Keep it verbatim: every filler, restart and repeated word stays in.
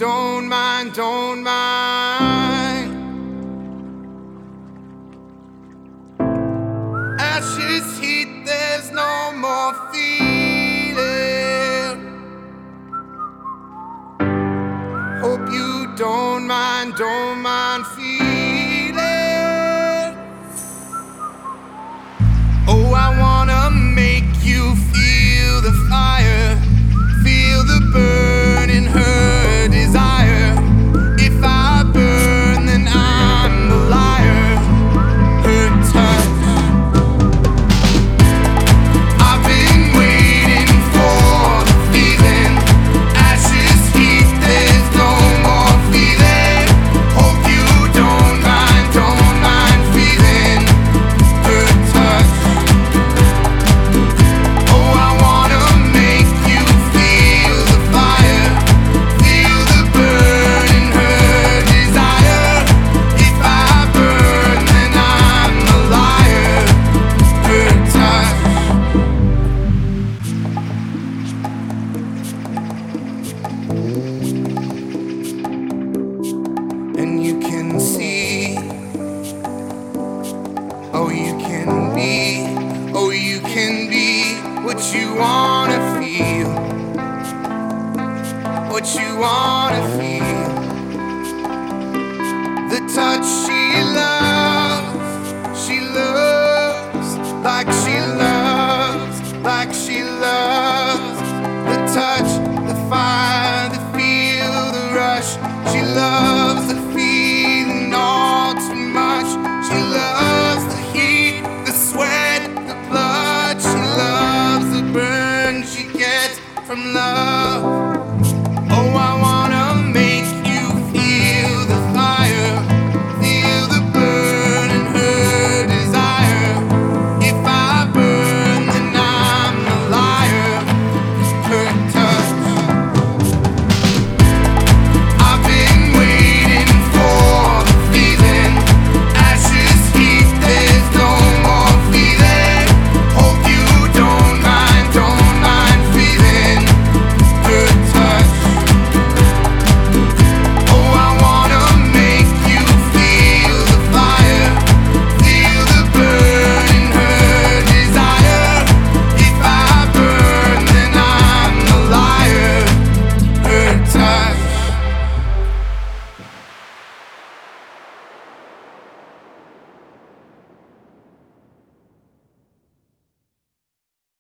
don't mind, don't mind. Ashes heat, there's no more feeling. Hope you don't mind, don't mind feeling. Oh, I wanna make you feel the fire, feel the burn in her desire. If I burn, then I'm the liar. Her touch, I've been waiting for the feeling. Ashes heat, there's no more feeling. Hope you don't mind, don't mind feeling her touch. Oh, I wanna make you feel the fire, feel the burn in her desire. If I burn, then I'm the liar. Her touch. And you can see, oh, you can be, oh, you can be what you wanna feel, what you wanna feel.